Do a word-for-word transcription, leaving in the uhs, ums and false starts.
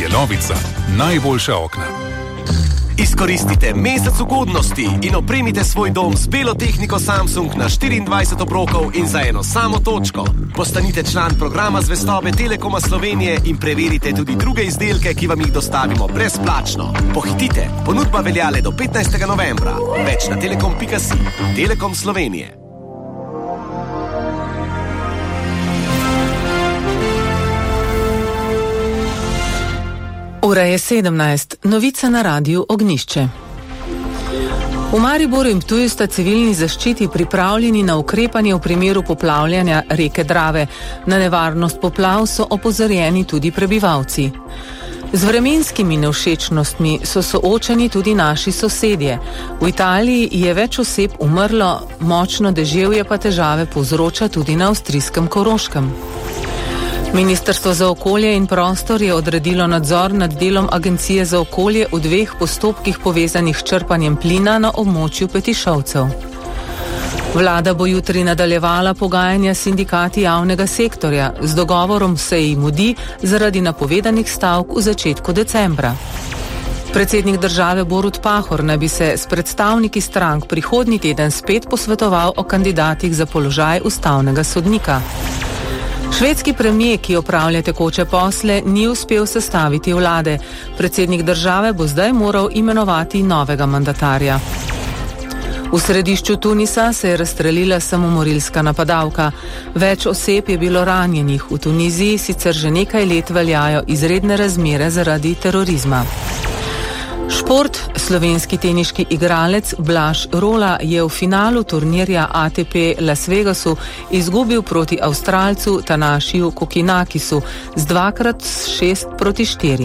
Jelovica. Najboljša okna. Izkoristite mesec ugodnosti in opremite svoj dom z belo tehniko Samsung na štiriindvajset obrokov in za eno samo točko. Postanite član programa zvestobe Telekoma Slovenije in preverite tudi druge izdelke, ki vam jih dostavimo brezplačno. Pohitite, ponudba velja le do petnajstega novembra. Več na telekom pika si. Telekom Slovenije. Ura je sedemnajst. Novice na radiju Ognjišče. V Mariboru in Ptuju sta civilni zaščiti pripravljeni na ukrepanje v primeru poplavljanja reke Drave. Na nevarnost poplav so opozorjeni tudi prebivalci. Z vremenskimi nevšečnostmi so soočeni tudi naši sosedje. V Italiji je več oseb umrlo, močno deževje pa težave povzroča tudi na avstrijskem Koroškem. Ministrstvo za okolje in prostor je odredilo nadzor nad delom Agencije za okolje v dveh postopkih povezanih s črpanjem plina na območju Petišovcev. Vlada bo jutri nadaljevala pogajanja s sindikati javnega sektorja. Z dogovorom se ji mudi zaradi napovedanih stavk v začetku decembra. Predsednik države Borut Pahor naj bi se s predstavniki strank prihodnji teden spet posvetoval o kandidatih za položaj ustavnega sodnika. Švedski premijer, ki opravlja tekoče posle, ni uspel sestaviti vlade. Predsednik države bo zdaj moral imenovati novega mandatarja. V središču Tunisa se je razstrelila samomorilska napadalka. Več oseb je bilo ranjenih. V Tuniziji sicer že nekaj let veljajo izredne razmere zaradi terorizma. Šport. Slovenski teniški igralec Blaž Rola je v finalu turnirja A T P Las Vegasu izgubil proti Avstralcu Tanashiju Kokinakisu z dvakrat šest proti štiri.